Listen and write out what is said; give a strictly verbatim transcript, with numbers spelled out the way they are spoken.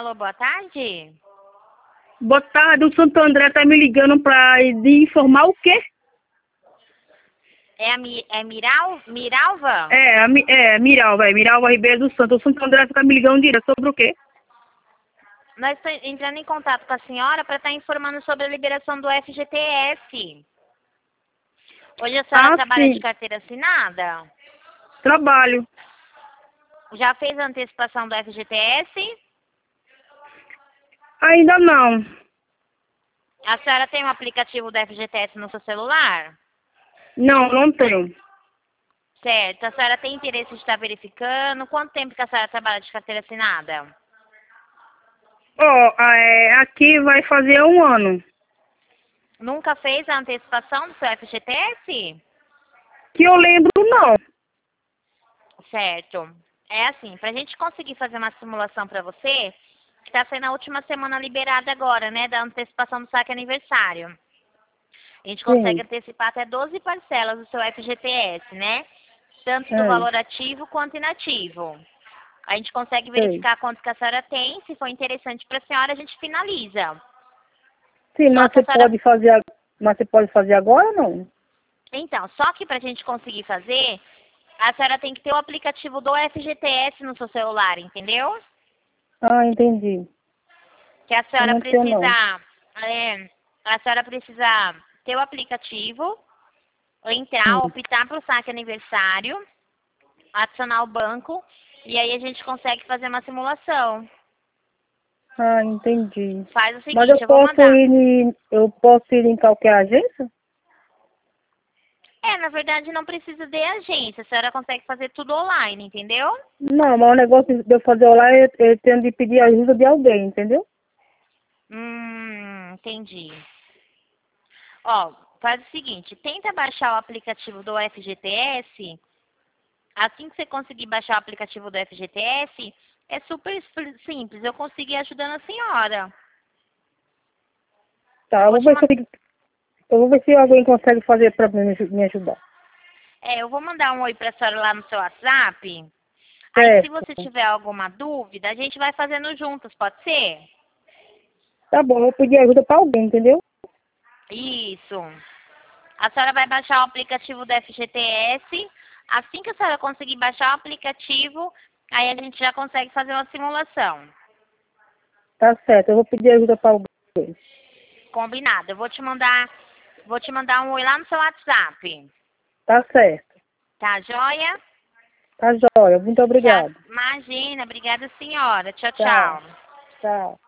Alô, boa tarde. Boa tarde, o Santo André tá me ligando pra de informar o quê? É a Mi, é Miral, Miralva? É, a, Mi- é, Miralva, é, Miralva Ribeiro do Santo. O Santo André tá me ligando direto sobre o quê? Nós estamos entrando em contato com a senhora para estar informando sobre a liberação do F G T S. Hoje a senhora Ah, trabalha de sim, carteira assinada? trabalho. Já fez a antecipação do F G T S? Ainda não. A senhora tem um aplicativo do F G T S no seu celular? Não, não tenho. Certo. A senhora tem interesse em estar verificando? Quanto tempo que a senhora trabalha de carteira assinada? Ó, é, aqui vai fazer um ano. Nunca fez a antecipação do seu F G T S? Que eu lembro, não. Certo. É assim, para a gente conseguir fazer uma simulação para você, que está sendo a última semana liberada agora, né, da antecipação do saque aniversário. A gente consegue Sim. antecipar até doze parcelas do seu F G T S, né? Tanto do É, valor ativo quanto inativo. A gente consegue sei. verificar quanto que a senhora tem. Se for interessante para a senhora, a gente finaliza. Sim, Só mas que a você senhora... pode fazer, a- mas você pode fazer agora ou não? Então, só que para a gente conseguir fazer, a senhora tem que ter o aplicativo do F G T S no seu celular, entendeu? Ah, entendi. Que a Eu senhora não tenho, não. precisa, é, a senhora precisa ter o aplicativo, entrar, Hum. optar para o saque aniversário, adicionar o banco, e aí a gente consegue fazer uma simulação. Ah, entendi. Faz o Mas eu seguinte, eu vou posso mandar. ir, em- eu posso ir em qualquer agência? É, na verdade não precisa de agência, a senhora consegue fazer tudo online, entendeu? Não, mas o negócio de eu fazer online, eu, eu tenho de pedir ajuda de alguém, entendeu? Hum, entendi. Ó, faz o seguinte, tenta baixar o aplicativo do F G T S. Assim que você conseguir baixar o aplicativo do F G T S, é super simples. Eu consegui ajudando a senhora. Tá, Eu eu vou vou te ver se, man... eu eu vou ver se alguém consegue fazer pra me, aju- me ajudar. é, eu vou mandar um oi pra senhora lá no seu WhatsApp. Aí, se Certo. você tiver alguma dúvida, a gente vai fazendo juntos, pode ser? Tá bom, eu vou pedir ajuda pra alguém, entendeu? Isso. A senhora vai baixar o aplicativo do F G T S. Assim que a senhora conseguir baixar o aplicativo, aí a gente já consegue fazer uma simulação. Tá certo, eu vou pedir ajuda pra alguém. Combinado. Eu vou te mandar, vou te mandar um oi lá no seu WhatsApp. Tá certo. Tá joia? Tá jóia, muito Tchau. obrigado. Imagina, obrigada senhora. Tchau, Tchau. tchau. Tchau.